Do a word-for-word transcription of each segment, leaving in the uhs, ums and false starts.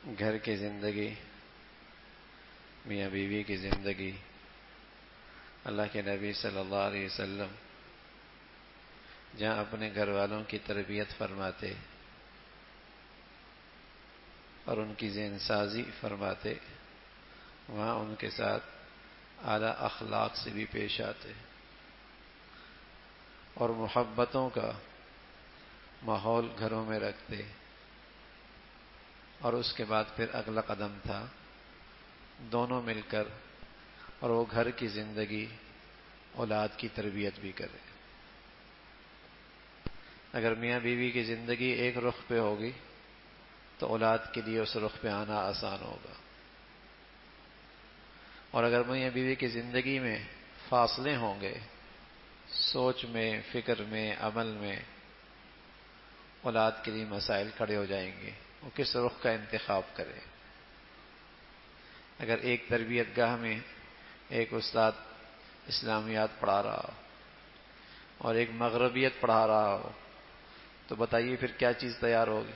گھر کی زندگی، میاں بیوی کی زندگی، اللہ کے نبی صلی اللہ علیہ وسلم جہاں اپنے گھر والوں کی تربیت فرماتے اور ان کی ذہن سازی فرماتے، وہاں ان کے ساتھ اعلیٰ اخلاق سے بھی پیش آتے اور محبتوں کا ماحول گھروں میں رکھتے۔ اور اس کے بعد پھر اگلا قدم تھا دونوں مل کر اور وہ گھر کی زندگی، اولاد کی تربیت بھی کرے۔ اگر میاں بیوی کی زندگی ایک رخ پہ ہوگی تو اولاد کے لیے اس رخ پہ آنا آسان ہوگا، اور اگر میاں بیوی کی زندگی میں فاصلے ہوں گے، سوچ میں، فکر میں، عمل میں، اولاد کے لیے مسائل کھڑے ہو جائیں گے، وہ کس رخ کا انتخاب کرے۔ اگر ایک تربیت گاہ میں ایک استاد اسلامیات پڑھا رہا ہو اور ایک مغربیت پڑھا رہا ہو تو بتائیے پھر کیا چیز تیار ہوگی؟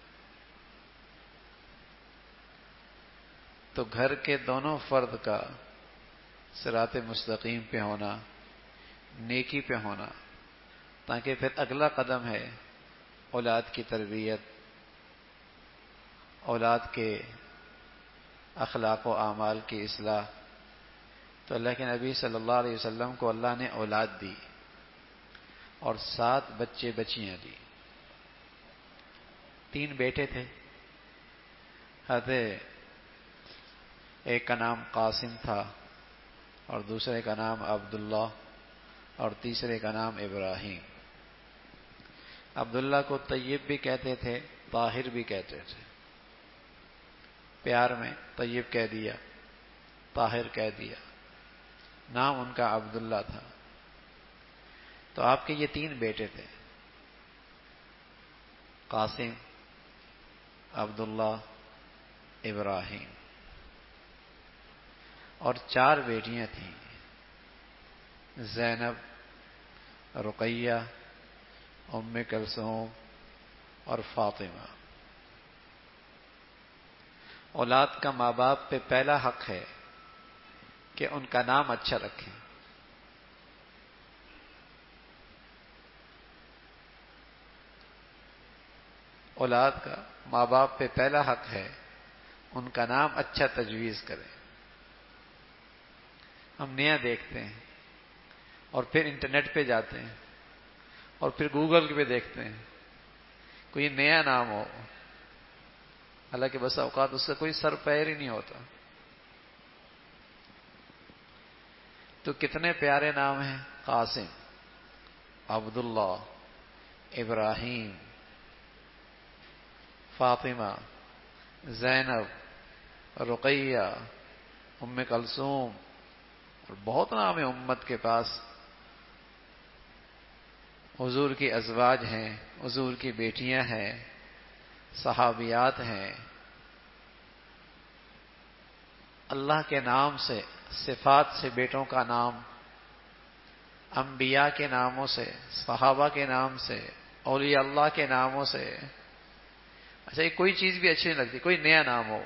تو گھر کے دونوں فرد کا صراط مستقیم پہ ہونا، نیکی پہ ہونا، تاکہ پھر اگلا قدم ہے اولاد کی تربیت، اولاد کے اخلاق و اعمال کی اصلاح۔ تو اللہ کے نبی صلی اللہ علیہ وسلم کو اللہ نے اولاد دی اور سات بچے بچیاں دی۔ تین بیٹے تھے، حضرت ایک کا نام قاسم تھا اور دوسرے کا نام عبداللہ اور تیسرے کا نام ابراہیم۔ عبداللہ کو طیب بھی کہتے تھے، طاہر بھی کہتے تھے، پیار میں طیب کہہ دیا، طاہر کہہ دیا، نام ان کا عبداللہ تھا۔ تو آپ کے یہ تین بیٹے تھے، قاسم، عبداللہ، ابراہیم، اور چار بیٹیاں تھیں، زینب، رقیہ، ام کلثوم اور فاطمہ۔ اولاد کا ماں باپ پہ پہلا حق ہے کہ ان کا نام اچھا رکھیں۔ اولاد کا ماں باپ پہ پہلا حق ہے ان کا نام اچھا تجویز کریں۔ ہم نیا دیکھتے ہیں اور پھر انٹرنیٹ پہ جاتے ہیں اور پھر گوگل پہ دیکھتے ہیں کوئی نیا نام ہو، حالانکہ بس اوقات اس سے کوئی سر پیر ہی نہیں ہوتا۔ تو کتنے پیارے نام ہیں، قاسم، عبداللہ، ابراہیم، فاطمہ، زینب، رقیہ، ام کلثوم، اور بہت نام ہے امت کے پاس۔ حضور کی ازواج ہیں، حضور کی بیٹیاں ہیں، صحابیات ہیں۔ اللہ کے نام سے، صفات سے بیٹوں کا نام، انبیاء کے ناموں سے، صحابہ کے نام سے، اولیاء اللہ کے ناموں سے۔ اچھا، یہ کوئی چیز بھی اچھی نہیں لگتی، کوئی نیا نام ہو،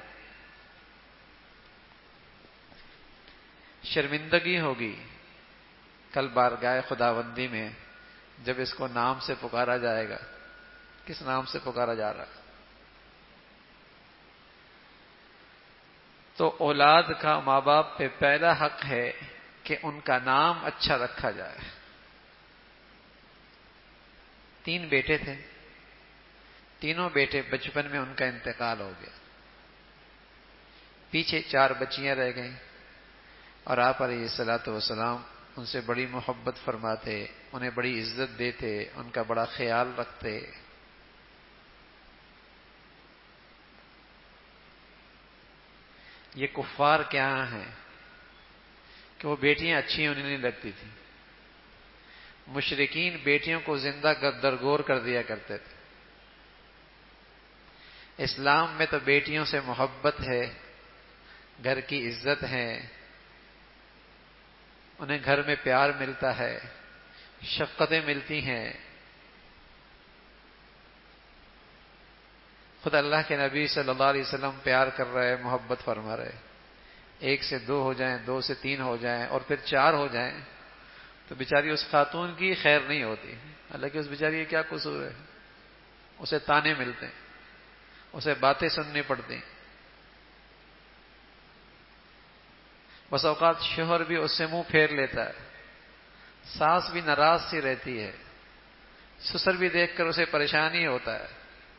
شرمندگی ہوگی کل بارگاہ خداوندی میں جب اس کو نام سے پکارا جائے گا۔ کس نام سے پکارا جا رہا ہے؟ تو اولاد کا ماں باپ پہ پہلا حق ہے کہ ان کا نام اچھا رکھا جائے۔ تین بیٹے تھے، تینوں بیٹے بچپن میں ان کا انتقال ہو گیا، پیچھے چار بچیاں رہ گئیں، اور آپ علیہ الصلوۃ والسلام ان سے بڑی محبت فرماتے، انہیں بڑی عزت دیتے، ان کا بڑا خیال رکھتے۔ یہ کفار کیا ہیں کہ وہ بیٹیاں اچھی انہیں نہیں لگتی تھیں، مشرکین بیٹیوں کو زندہ درگور کر دیا کرتے تھے۔ اسلام میں تو بیٹیوں سے محبت ہے، گھر کی عزت ہے، انہیں گھر میں پیار ملتا ہے، شفقتیں ملتی ہیں۔ خود اللہ کے نبی صلی اللہ علیہ وسلم پیار کر رہے، محبت فرما رہے، ایک سے دو ہو جائیں، دو سے تین ہو جائیں اور پھر چار ہو جائیں تو بیچاری اس خاتون کی خیر نہیں ہوتی، حالانکہ اس بیچاری کا کیا قصور ہے؟ اسے تانے ملتے ہیں، اسے باتیں سننی پڑتی، بس اوقات شوہر بھی اس سے منہ پھیر لیتا ہے، ساس بھی ناراض سی رہتی ہے، سسر بھی دیکھ کر اسے پریشانی ہوتا ہے۔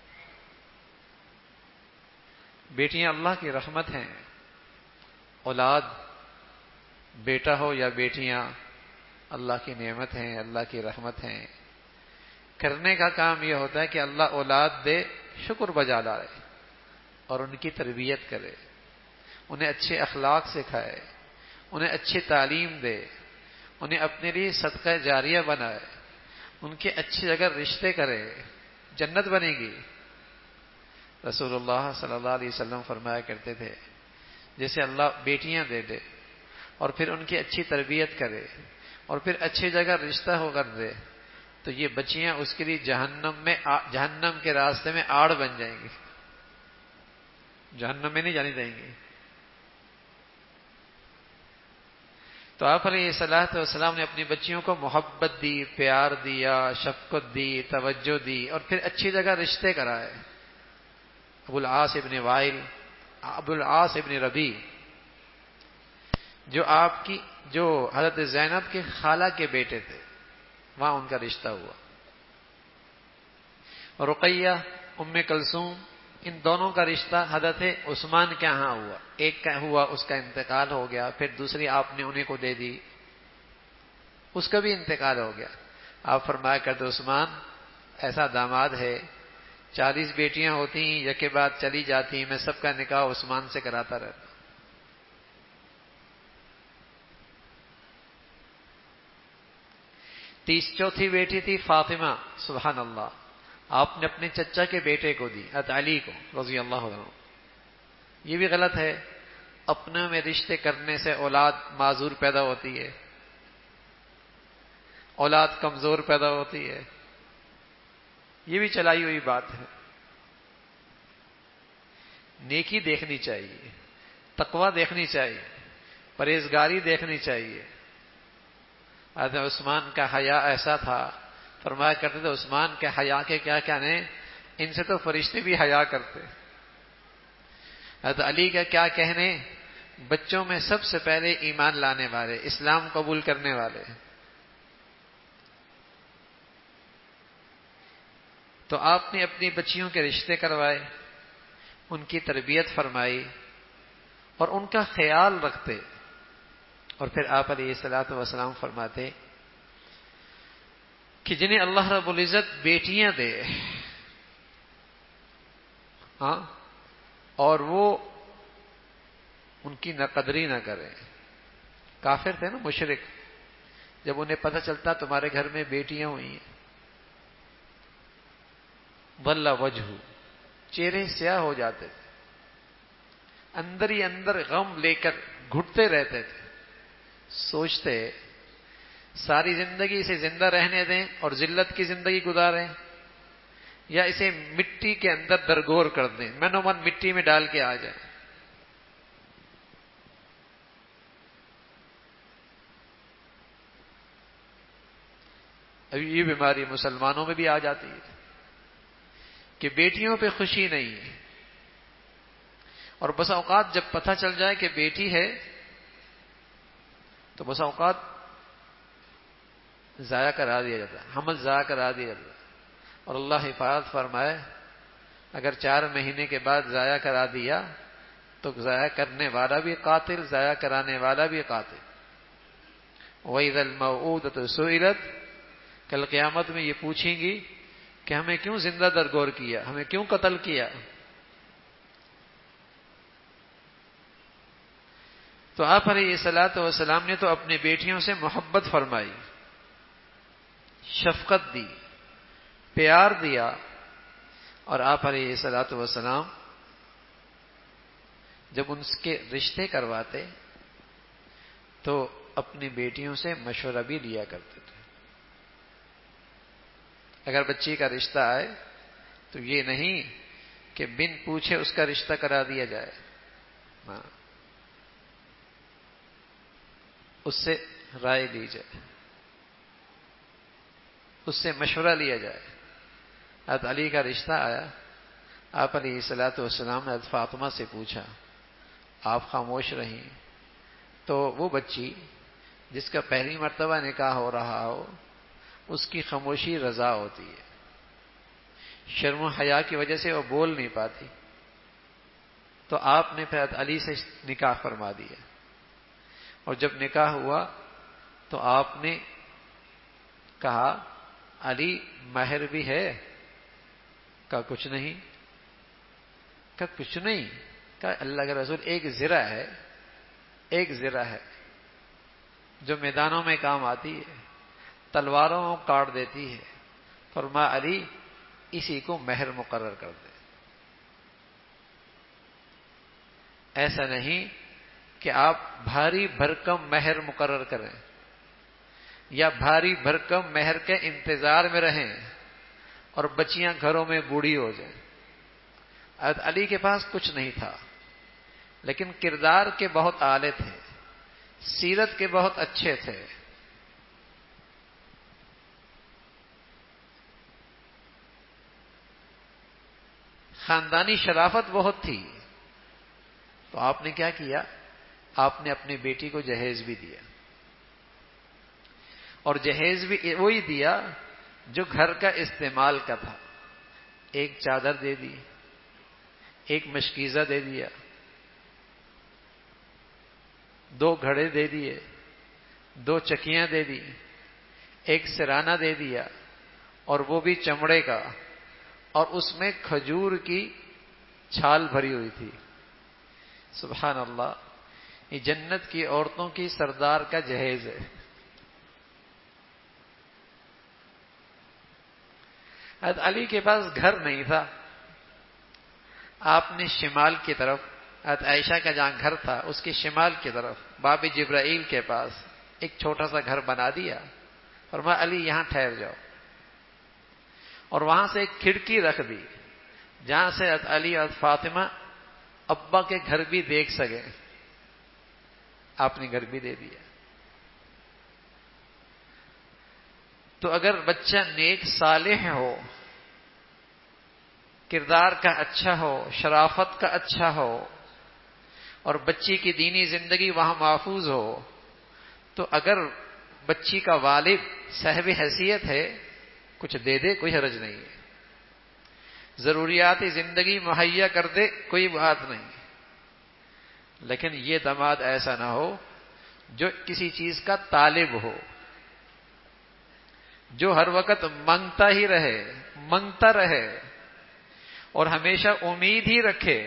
بیٹیاں اللہ کی رحمت ہیں، اولاد بیٹا ہو یا بیٹیاں اللہ کی نعمت ہیں، اللہ کی رحمت ہیں۔ کرنے کا کام یہ ہوتا ہے کہ اللہ اولاد دے، شکر بجا لائے اور ان کی تربیت کرے، انہیں اچھے اخلاق سکھائے، انہیں اچھی تعلیم دے، انہیں اپنے لیے صدقہ جاریہ بنائے، ان کے اچھی جگہ رشتے کرے، جنت بنے گی۔ رسول اللہ صلی اللہ علیہ وسلم فرمایا کرتے تھے جیسے اللہ بیٹیاں دے دے اور پھر ان کی اچھی تربیت کرے اور پھر اچھی جگہ رشتہ ہو کر دے تو یہ بچیاں اس کے لیے جہنم میں جہنم کے راستے میں آڑ بن جائیں گی، جہنم میں نہیں جانی دیں گی۔ تو آپ علیہ الصلوۃ والسلام نے اپنی بچیوں کو محبت دی، پیار دیا، شفقت دی، توجہ دی اور پھر اچھی جگہ رشتے کرائے۔ ابو العاص ابن وائل، ابو العاص ابن ربیع جو آپ کی جو حضرت زینب کے خالہ کے بیٹے تھے، وہاں ان کا رشتہ ہوا۔ رقیہ، ام کلثوم، ان دونوں کا رشتہ حضرت عثمان کے ہاں ہوا، ایک کا ہوا اس کا انتقال ہو گیا، پھر دوسری آپ نے انہیں کو دے دی، اس کا بھی انتقال ہو گیا۔ آپ فرمایا کرتے عثمان ایسا داماد ہے، چالیس بیٹیاں ہوتی ہیں یک کے بعد چلی جاتی ہیں، میں سب کا نکاح عثمان سے کراتا رہتا۔ تیس چوتھی بیٹی تھی فاطمہ، سبحان اللہ، آپ نے اپنے چچا کے بیٹے کو دی، حضرت علی کو رضی اللہ عنہ۔ یہ بھی غلط ہے، اپنے میں رشتے کرنے سے اولاد معذور پیدا ہوتی ہے، اولاد کمزور پیدا ہوتی ہے، یہ بھی چلائی ہوئی بات ہے۔ نیکی دیکھنی چاہیے، تقوی دیکھنی چاہیے، پرہیزگاری دیکھنی چاہیے۔ حضرت عثمان کا حیا ایسا تھا، فرمایا کرتے تھے عثمان کے حیا کے کیا کہنے، ان سے تو فرشتے بھی حیا کرتے۔ حضرت علی کا کیا کہنے، بچوں میں سب سے پہلے ایمان لانے والے، اسلام قبول کرنے والے۔ تو آپ نے اپنی بچیوں کے رشتے کروائے، ان کی تربیت فرمائی اور ان کا خیال رکھتے، اور پھر آپ علیہ الصلوۃ والسلام فرماتے کہ جنہیں اللہ رب العزت بیٹیاں دے، ہاں، اور وہ ان کی نہ قدری نہ کرے۔ کافر تھے نا، مشرک، جب انہیں پتہ چلتا تمہارے گھر میں بیٹیاں ہوئی ہیں، وَلَّ وَجْهُ، چہرے سیاہ ہو جاتے تھے، اندر ہی اندر غم لے کر گھٹتے رہتے تھے، سوچتے ساری زندگی اسے زندہ رہنے دیں اور ذلت کی زندگی گزاریں یا اسے مٹی کے اندر درگور کر دیں، من و من مٹی میں ڈال کے آ جائیں۔ ابھی یہ بیماری مسلمانوں میں بھی آ جاتی ہے کہ بیٹیوں پہ خوشی نہیں ہے، اور بس اوقات جب پتہ چل جائے کہ بیٹی ہے تو بس اوقات ضائع کرا دیا جاتا ہے، حمل ضائع کرا دیا جاتا ہے، اور اللہ حفاظت فرمائے اگر چار مہینے کے بعد ضائع کرا دیا تو ضائع کرنے والا بھی قاتل، ضائع کرانے والا بھی قاتل۔ وَإِذَا الْمَوْءُودَةُ سُئِلَتْ، کل قیامت میں یہ پوچھیں گی کہ ہمیں کیوں زندہ درگور کیا، ہمیں کیوں قتل کیا۔ تو آپ علیہ الصلوۃ والسلام نے تو اپنی بیٹیوں سے محبت فرمائی، شفقت دی، پیار دیا، اور آپ علیہ الصلوۃ والسلام جب ان کے رشتے کرواتے تو اپنی بیٹیوں سے مشورہ بھی لیا کرتے تھے۔ اگر بچی کا رشتہ آئے تو یہ نہیں کہ بن پوچھے اس کا رشتہ کرا دیا جائے، ہاں، اس سے رائے لی جائے، اس سے مشورہ لیا جائے۔ حضرت علی کا رشتہ آیا، آپ علیہ الصلوۃ والسلام نے حضرت فاطمہ سے پوچھا، آپ خاموش رہیں، تو وہ بچی جس کا پہلی مرتبہ نکاح ہو رہا ہو اس کی خاموشی رضا ہوتی ہے، شرم و حیا کی وجہ سے وہ بول نہیں پاتی، تو آپ نے پھر حضرت علی سے نکاح فرما دیا، اور جب نکاح ہوا تو آپ نے کہا علی مہر بھی ہے؟ کہا کچھ نہیں۔ کہا کچھ نہیں؟ کہا اللہ کے رسول ایک زرہ ہے، ایک زرہ ہے جو میدانوں میں کام آتی ہے، تلواروں کو کاٹ دیتی ہے، فرمایا علی اسی کو مہر مقرر کر دے۔ ایسا نہیں کہ آپ بھاری بھرکم مہر مقرر کریں یا بھاری بھرکم مہر کے انتظار میں رہیں اور بچیاں گھروں میں بوڑھی ہو جائیں۔ حضرت علی کے پاس کچھ نہیں تھا، لیکن کردار کے بہت اعلی تھے، سیرت کے بہت اچھے تھے۔ خاندانی شرافت بہت تھی، تو آپ نے کیا کیا؟ آپ نے اپنی بیٹی کو جہیز بھی دیا، اور جہیز بھی وہی دیا جو گھر کا استعمال کا تھا۔ ایک چادر دے دی، ایک مشکیزہ دے دیا، دو گھڑے دے دیے، دو چکیاں دے دی، ایک سرانہ دے دیا، اور وہ بھی چمڑے کا، اور اس میں کھجور کی چھال بھری ہوئی تھی۔ سبحان اللہ، یہ جنت کی عورتوں کی سردار کا جہیز ہے۔ حضرت علی کے پاس گھر نہیں تھا، آپ نے شمال کی طرف، حضرت عائشہ کا جہاں گھر تھا اس کی شمال کی طرف باب جبرائیل کے پاس ایک چھوٹا سا گھر بنا دیا، فرمایا علی یہاں ٹھہر جاؤ، اور وہاں سے ایک کھڑکی رکھ دی جہاں سے حضرت علی اور فاطمہ ابا کے گھر بھی دیکھ سکے۔ آپ نے گھر بھی دے دیا۔ تو اگر بچہ نیک صالح ہو، کردار کا اچھا ہو، شرافت کا اچھا ہو، اور بچی کی دینی زندگی وہاں محفوظ ہو، تو اگر بچی کا والد صاحب حیثیت ہے کچھ دے دے، کوئی حرج نہیں ہے، ضروریات زندگی مہیا کر دے، کوئی بات نہیں، لیکن یہ داماد ایسا نہ ہو جو کسی چیز کا طالب ہو، جو ہر وقت منگتا ہی رہے، منگتا رہے اور ہمیشہ امید ہی رکھے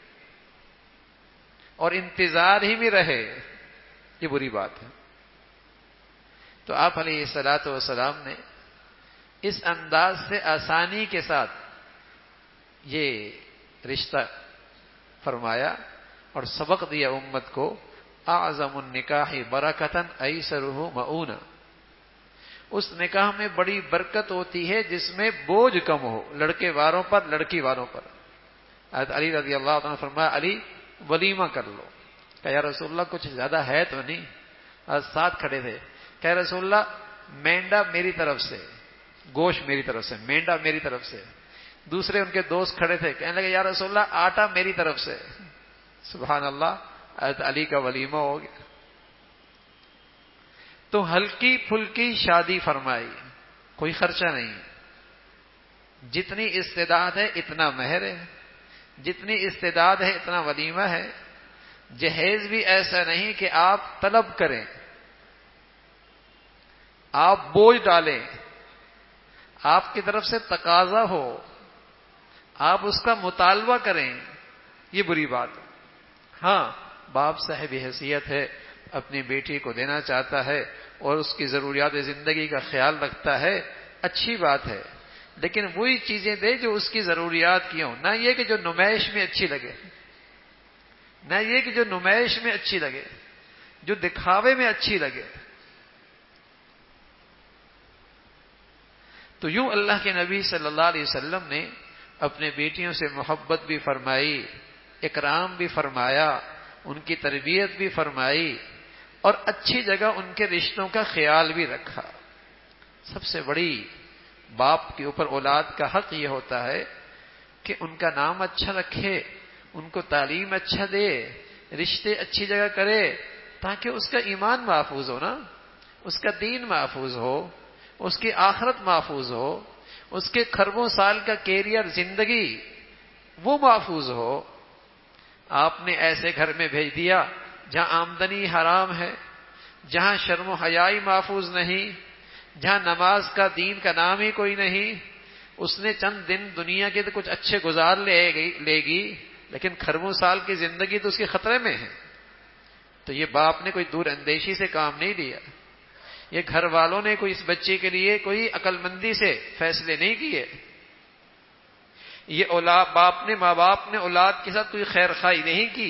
اور انتظار ہی میں رہے، یہ بری بات ہے۔ تو آپ علیہ الصلوۃ والسلام نے اس انداز سے آسانی کے ساتھ یہ رشتہ فرمایا اور سبق دیا امت کو، اعظم النکاح برکتاً ایسرہ مؤونہ، اس نکاح میں بڑی برکت ہوتی ہے جس میں بوجھ کم ہو، لڑکے والوں پر، لڑکی والوں پر۔ حضرت علی رضی اللہ عنہ نے فرمایا علی ولیمہ کر لو۔ کہ یا رسول اللہ کچھ زیادہ ہے تو نہیں؟ حضرت ساتھ کھڑے تھے، کہ رسول اللہ مینڈا میری طرف سے، گوشت میری طرف سے، مینڈا میری طرف سے۔ دوسرے ان کے دوست کھڑے تھے، کہنے لگے یا رسول اللہ آٹا میری طرف سے۔ سبحان اللہ، حضرت علی کا ولیمہ ہو گیا۔ تو ہلکی پھلکی شادی فرمائی، کوئی خرچہ نہیں، جتنی استعداد ہے اتنا مہر ہے، جتنی استعداد ہے اتنا ولیمہ ہے۔ جہیز بھی ایسا نہیں کہ آپ طلب کریں، آپ بوجھ ڈالیں، آپ کی طرف سے تقاضا ہو، آپ اس کا مطالبہ کریں، یہ بری بات ہے۔ ہاں باپ صاحب حیثیت ہے، اپنی بیٹی کو دینا چاہتا ہے اور اس کی ضروریات زندگی کا خیال رکھتا ہے، اچھی بات ہے، لیکن وہی چیزیں دے جو اس کی ضروریات کی ہوں، نہ یہ کہ جو نمائش میں اچھی لگے، نہ یہ کہ جو نمائش میں اچھی لگے، جو دکھاوے میں اچھی لگے۔ تو یوں اللہ کے نبی صلی اللہ علیہ وسلم نے اپنے بیٹیوں سے محبت بھی فرمائی، اکرام بھی فرمایا، ان کی تربیت بھی فرمائی، اور اچھی جگہ ان کے رشتوں کا خیال بھی رکھا۔ سب سے بڑی باپ کے اوپر اولاد کا حق یہ ہوتا ہے کہ ان کا نام اچھا رکھے، ان کو تعلیم اچھا دے، رشتے اچھی جگہ کرے، تاکہ اس کا ایمان محفوظ ہو نا، اس کا دین محفوظ ہو، اس کی آخرت محفوظ ہو، اس کے خربوں سال کا کیریئر زندگی وہ محفوظ ہو۔ آپ نے ایسے گھر میں بھیج دیا جہاں آمدنی حرام ہے، جہاں شرم و حیائی محفوظ نہیں، جہاں نماز کا دین کا نام ہی کوئی نہیں۔ اس نے چند دن دنیا کے تو کچھ اچھے گزار لے گی لے گی لیکن خربوں سال کی زندگی تو اس کے خطرے میں ہے۔ تو یہ باپ نے کوئی دور اندیشی سے کام نہیں لیا، یہ گھر والوں نے کوئی اس بچے کے لیے کوئی عقل مندی سے فیصلے نہیں کیے، یہ اولاد باپ نے ماں باپ نے اولاد کے ساتھ کوئی خیر خواہی نہیں کی۔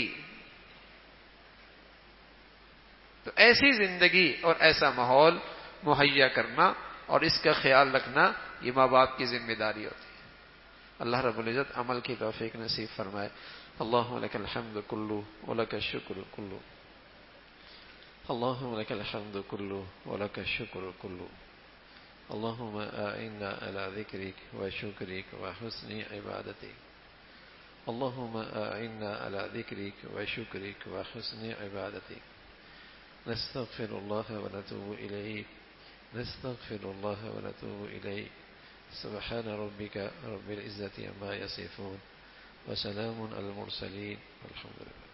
تو ایسی زندگی اور ایسا ماحول مہیا کرنا اور اس کا خیال رکھنا یہ ماں باپ کی ذمہ داری ہوتی ہے۔ اللہ رب العزت عمل کی توفیق نصیب فرمائے۔ اللہم لک الحمد کلو ولک الشکر کلو، اللہم لک الحمد کلو ولک الشکر کلو، اللہم اعنا علی ذکرک وشکرک وحسن عبادتک، اللہم اعنا علی ذکرک وشکرک وحسن عبادتک، نستغفر اللہ ونتوب الیک، نستغفر اللہ ونتوب الیک، سبحان ربک رب العزة عما یصفون وسلام علی المرسلین والحمد للہ۔